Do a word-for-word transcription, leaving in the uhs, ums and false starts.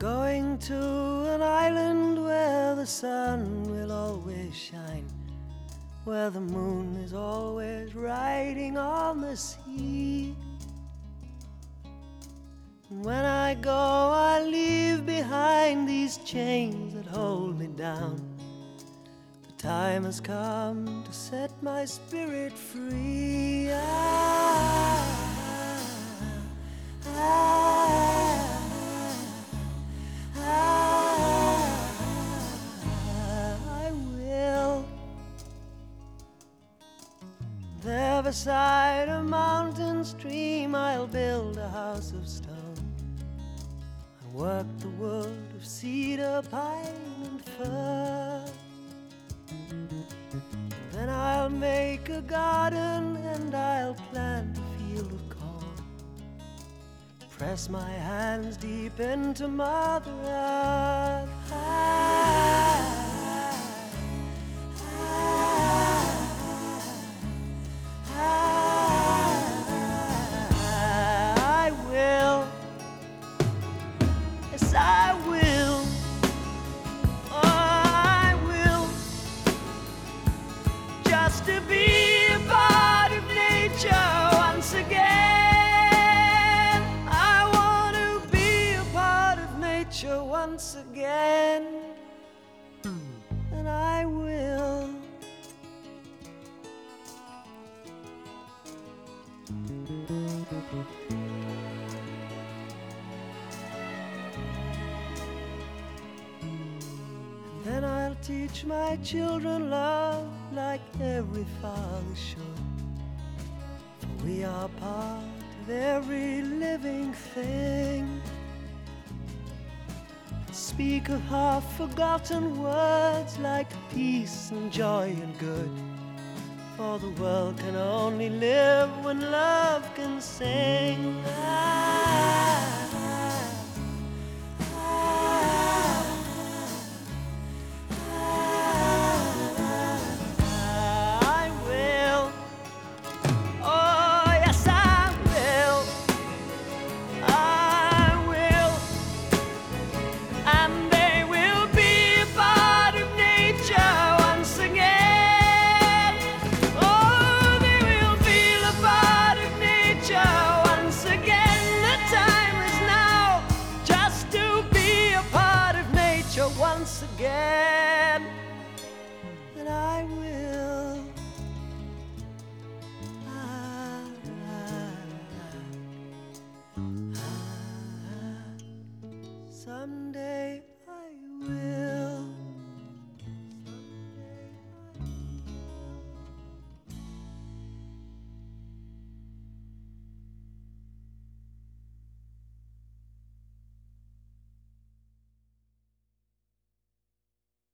going to an island where the sun will always shine, where the moon is always riding on the sea. And when I go, I leave behind these chains that hold me down. The time has come to set my spirit free. I, I, I, I will. There beside a mountain stream I'll build a house of stone. I work the wood of cedar, pine and fir. Then I'll make a garden and I'll plant a field of corn. Press my hands deep into Mother Earth. I, I will, yes I will, oh I will, just to be a part of nature once again. I want to be a part of nature once again, and I will. Then I'll teach my children love like every father should. For we are part of every living thing. Speak of half-forgotten words like peace and joy and good. For the world can only live when love can sing. I, once again, and I will. I, I, I, someday.